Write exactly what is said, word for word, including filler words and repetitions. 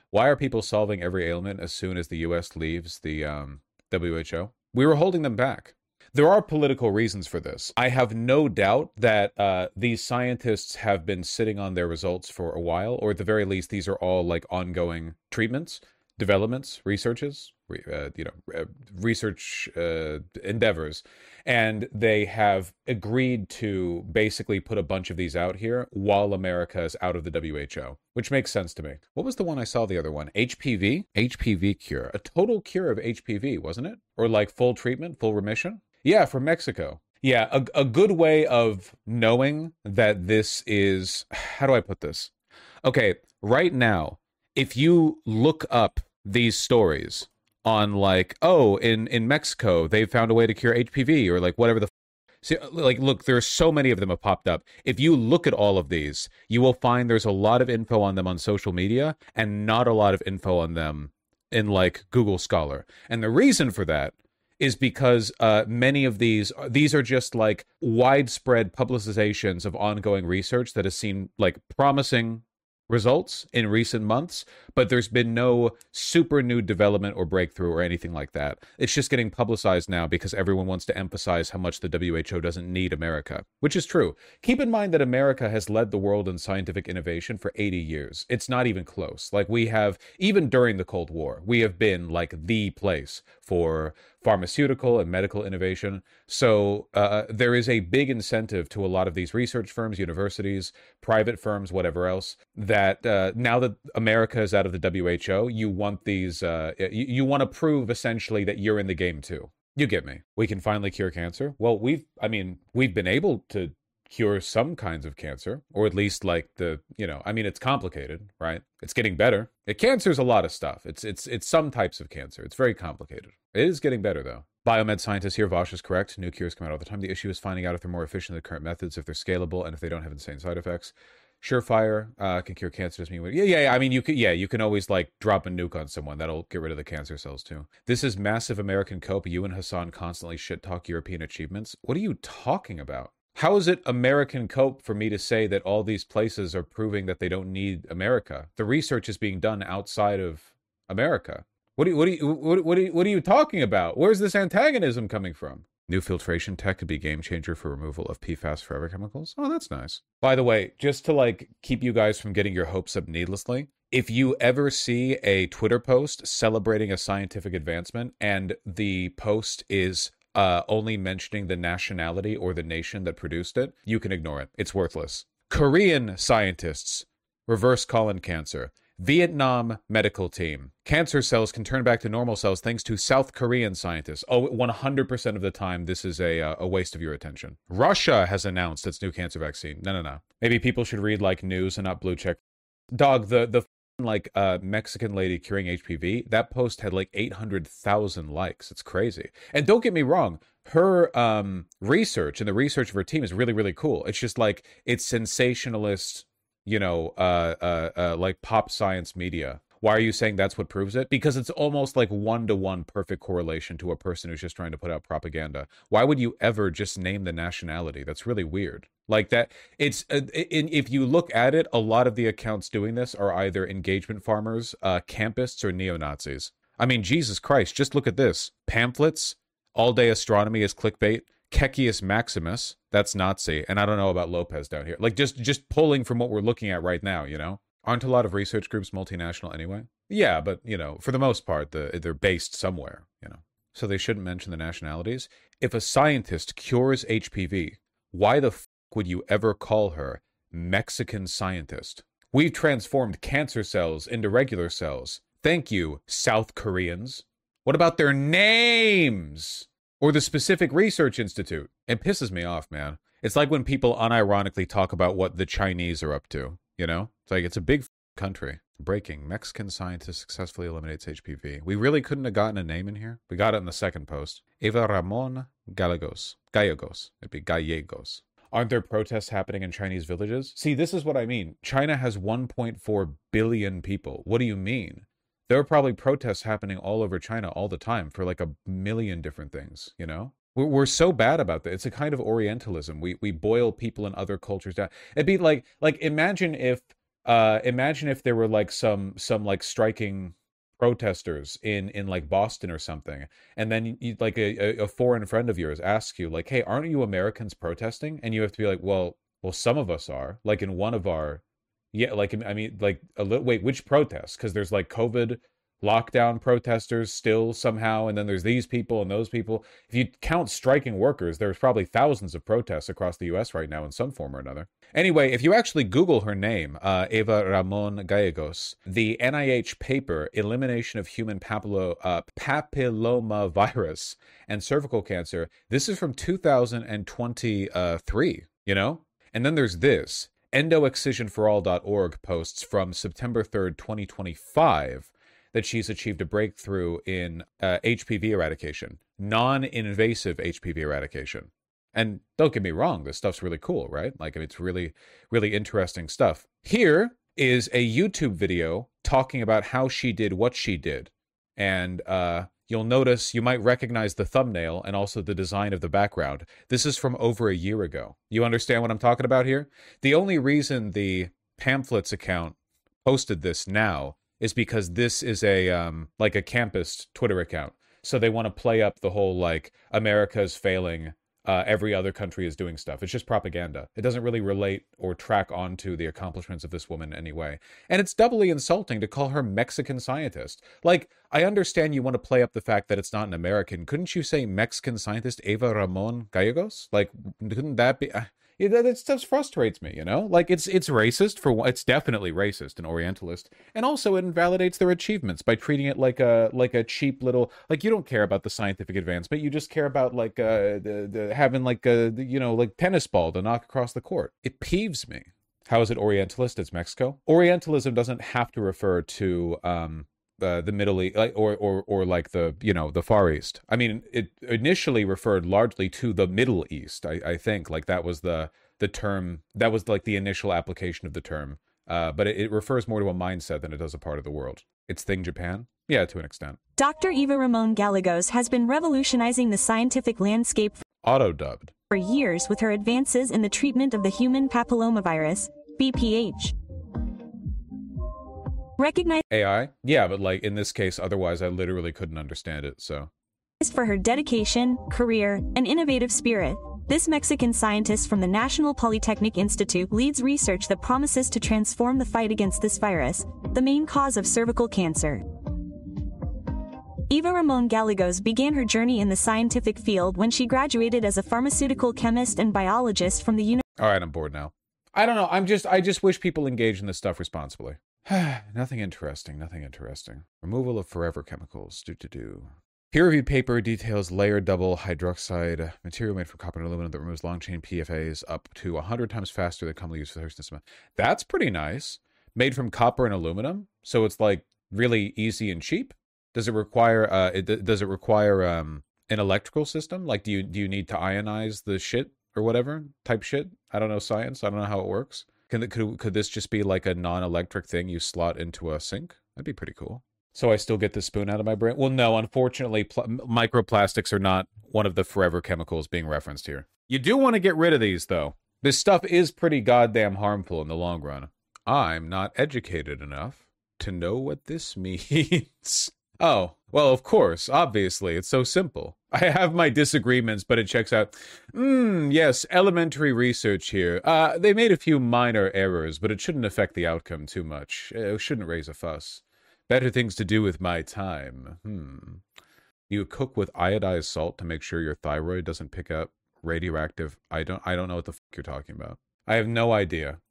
Why are people solving every ailment as soon as the U S leaves the um, W H O? We were holding them back. There are political reasons for this. I have no doubt that uh, these scientists have been sitting on their results for a while, or at the very least, these are all like ongoing treatments, developments, researches, uh, you know, uh, research uh, endeavors, and they have agreed to basically put a bunch of these out here while America is out of the W H O, which makes sense to me. What was the one I saw, the other one? H P V? H P V cure. A total cure of H P V, wasn't it? Or like full treatment, full remission? Yeah, from Mexico. Yeah, a, a good way of knowing that this is, how do I put this? Okay, right now, if you look up these stories on like, oh, in, in Mexico, they found a way to cure H P V or like whatever the, see, like, look, there's so many of them have popped up. If you look at all of these, you will find there's a lot of info on them on social media and not a lot of info on them in like Google Scholar. And the reason for that is because uh, many of these, these are just like widespread publicizations of ongoing research that has seen like promising results in recent months, but there's been no super new development or breakthrough or anything like that. It's just getting publicized now because everyone wants to emphasize how much the W H O doesn't need America, which is true. Keep in mind that America has led the world in scientific innovation for eighty years. It's not even close. Like we have, even during the Cold War, we have been like the place for pharmaceutical and medical innovation. So uh, there is a big incentive to a lot of these research firms, universities, private firms, whatever else, that uh, now that America is out of the W H O, you want these, uh, you, you want to prove essentially that you're in the game too. You get me. We can finally cure cancer. Well, we've, I mean, we've been able to cure some kinds of cancer, or at least like the, you know, I mean, it's complicated, right? It's getting better. Cancer is a lot of stuff. It's it's it's some types of cancer. It's very complicated. It is getting better though. Biomed scientists here, Vosh is correct. New cures come out all the time. The issue is finding out if they're more efficient than the current methods, if they're scalable, and if they don't have insane side effects. Surefire uh, can cure cancer. Doesn't mean yeah, yeah. I mean, you could, yeah, you can always like drop a nuke on someone. That'll get rid of the cancer cells too. This is massive American cope. You and Hassan constantly shit talk European achievements. What are you talking about? How is it American cope for me to say that all these places are proving that they don't need America? The research is being done outside of America. What are you, what are you, what, what are you, what are you talking about? Where's this antagonism coming from? New filtration tech could be a game changer for removal of P FAS forever chemicals. Oh, that's nice. By the way, just to like keep you guys from getting your hopes up needlessly, if you ever see a Twitter post celebrating a scientific advancement and the post is Uh, only mentioning the nationality or the nation that produced it, you can ignore it. It's worthless. Korean scientists reverse colon cancer. Vietnam medical team. Cancer cells can turn back to normal cells thanks to South Korean scientists. Oh, one hundred percent of the time, this is a, uh, a waste of your attention. Russia has announced its new cancer vaccine. No, no, no. Maybe people should read like news and not blue check. Dog, the, the like uh Mexican lady curing H P V, that post had like eight hundred thousand likes. It's crazy. And don't get me wrong, her um research and the research of her team is really, really cool. It's just like, it's sensationalist, you know, uh, uh, uh like pop science media. Why are you saying that's what proves it? Because it's almost like one-to-one perfect correlation to a person who's just trying to put out propaganda. Why would you ever just name the nationality? That's really weird. Like that, it's, uh, in, if you look at it, a lot of the accounts doing this are either engagement farmers, uh, campists, or neo-Nazis. I mean, Jesus Christ, just look at this. Pamphlets, all-day astronomy is clickbait, Keckius Maximus, that's Nazi, and I don't know about Lopez down here. Like, just, just pulling from what we're looking at right now, you know? Aren't a lot of research groups multinational anyway? Yeah, but, you know, for the most part, the, they're based somewhere, you know? So they shouldn't mention the nationalities. If a scientist cures H P V, why the f*** would you ever call her Mexican scientist? We've transformed cancer cells into regular cells. Thank you, South Koreans. What about their names? Or the specific research institute? It pisses me off, man. It's like when people unironically talk about what the Chinese are up to, you know? It's like, it's a big country. Breaking. Mexican scientist successfully eliminates H P V. We really couldn't have gotten a name in here. We got it in the second post. Eva Ramon Gallegos. Gallegos. It'd be Gallegos. Aren't there protests happening in Chinese villages? See, this is what I mean. China has one point four billion people. What do you mean? There are probably protests happening all over China all the time for like a million different things, you know? We're, we're so bad about that. It's a kind of Orientalism. We we boil people in other cultures down. It'd be like, like imagine if Uh, imagine if there were like some some like striking protesters in in like Boston or something, and then you, like a, a foreign friend of yours asks you like, "Hey, aren't you Americans protesting?" And you have to be like, "Well, well, some of us are." Like in one of our, yeah, like I mean, like a little. Wait, which protests? Because there's like COVID lockdown protesters still somehow, and then there's these people and those people. If you count striking workers, there's probably thousands of protests across the U S right now in some form or another. Anyway, if you actually Google her name, uh, Eva Ramon Gallegos, the N I H paper, Elimination of Human Papillo, uh, Papillomavirus and Cervical Cancer, this is from two thousand twenty-three, you know? And then there's this, endo excision for all dot org posts from September third, twenty twenty-five, that she's achieved a breakthrough in uh, H P V eradication, non-invasive H P V eradication. And don't get me wrong, this stuff's really cool, right? Like, it's really, really interesting stuff. Here is a YouTube video talking about how she did what she did. And uh, you'll notice, you might recognize the thumbnail and also the design of the background. This is from over a year ago. You understand what I'm talking about here? The only reason the Pamphlets account posted this now is because this is a um, like a campus Twitter account. So they want to play up the whole, like, America's failing, uh, every other country is doing stuff. It's just propaganda. It doesn't really relate or track onto the accomplishments of this woman anyway. And it's doubly insulting to call her Mexican scientist. Like, I understand you want to play up the fact that it's not an American. Couldn't you say Mexican scientist Eva Ramon Gallegos? Like, couldn't that be... Uh, Yeah, that, that stuff frustrates me, you know? Like, it's it's racist, for it's definitely racist and Orientalist, and also it invalidates their achievements by treating it like a like a cheap little, like, you don't care about the scientific advancement, you just care about, like, uh, the, the, having, like, a, you know, like, tennis ball to knock across the court. It peeves me. How is it Orientalist? It's Mexico. Orientalism doesn't have to refer to, um... Uh, the Middle East, like, or or or like the, you know, the Far East. I mean, it initially referred largely to the Middle East. I, I think like that was the the term, that was like the initial application of the term. Uh, but it, it refers more to a mindset than it does a part of the world. It's thing Japan, yeah, to an extent. Doctor Eva Ramon Gallegos has been revolutionizing the scientific landscape Auto-dubbed for years with her advances in the treatment of the human papillomavirus, B P H. Recognized A I? Yeah, but like in this case, otherwise I literally couldn't understand it, so. For her dedication, career, and innovative spirit, this Mexican scientist from the National Polytechnic Institute leads research that promises to transform the fight against this virus, the main cause of cervical cancer. Eva Ramon Gallegos began her journey in the scientific field when she graduated as a pharmaceutical chemist and biologist from the University. All right, I'm bored now. I don't know, I'm just, I just wish people engage in this stuff responsibly. Nothing interesting, nothing interesting. Removal of forever chemicals, do-do-do. Peer-reviewed paper details layered double hydroxide material made from copper and aluminum that removes long-chain P F As up to one hundred times faster than commonly used for cement. That's pretty nice. Made from copper and aluminum, so it's like really easy and cheap. Does it require, uh, it, does it require um, an electrical system? Like, do you, do you need to ionize the shit or whatever type shit? I don't know science, I don't know how it works. Can it, could, could this just be like a non-electric thing you slot into a sink? That'd be pretty cool. So I still get the spoon out of my brain? Well, no, unfortunately, microplastics are not one of the forever chemicals being referenced here. You do want to get rid of these, though. This stuff is pretty goddamn harmful in the long run. I'm not educated enough to know what this means. Oh, well, of course, obviously, it's so simple. I have my disagreements, but it checks out. Hmm, yes, elementary research here. Uh, they made a few minor errors, but it shouldn't affect the outcome too much. It shouldn't raise a fuss. Better things to do with my time. Hmm. You cook with iodized salt to make sure your thyroid doesn't pick up radioactive. I don't, I don't know what the fuck you're talking about. I have no idea.